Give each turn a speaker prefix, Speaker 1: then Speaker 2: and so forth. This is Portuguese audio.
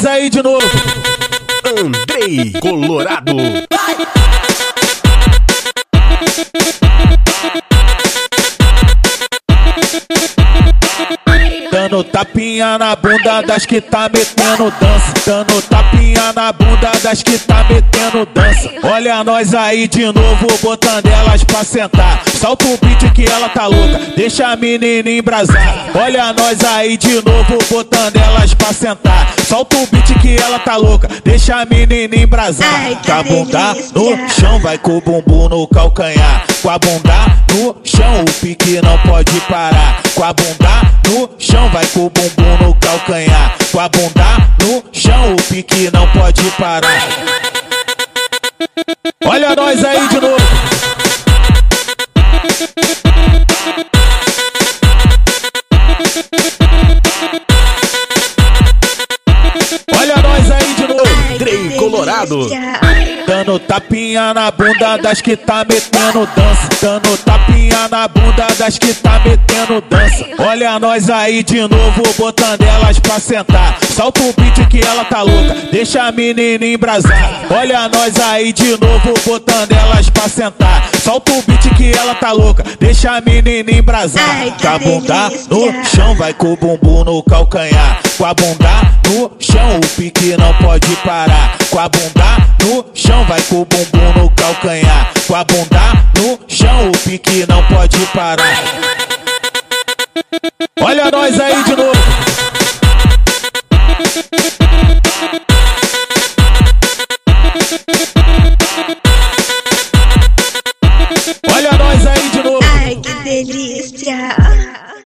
Speaker 1: nós aí de novo.
Speaker 2: Andrei Colorado.
Speaker 1: Dando tapinha na bunda das que tá metendo dança. Dando tapinha na bunda das que tá metendo dança. Olha nós aí de novo, botando elas pra sentar. Solta o beat que ela tá louca, deixa a menina embrasar. Olha nós aí de novo, botando elas pra sentar. Solta o beat que ela tá louca, deixa a menina embrasar. Com a bunda no chão, vai com o bumbum no calcanhar. Com a bunda no chão, o pique não pode parar. Com a bunda no chão, vai com o bumbum no calcanhar. Com a bunda no chão, o pique não pode parar. Olha nós aí de novo. Olha nós aí de novo.
Speaker 2: Andrei Colorado.
Speaker 1: Dando tapinha na bunda das que tá metendo dança. Dando tapinha na bunda das que tá metendo dança. Olha nós aí de novo, botando elas pra sentar. Solta o beat que ela tá louca, deixa a menina embrasar. Olha nós aí de novo, botando elas pra sentar. Solta o beat que ela tá louca, deixa a menina embrasar. Com a bunda no chão, vai com o bumbum no calcanhar. Com a bunda no chão, o pique não pode parar. Com a bunda no chão, vai com o bumbum no calcanhar. Com a bunda no chão, o pique não pode parar.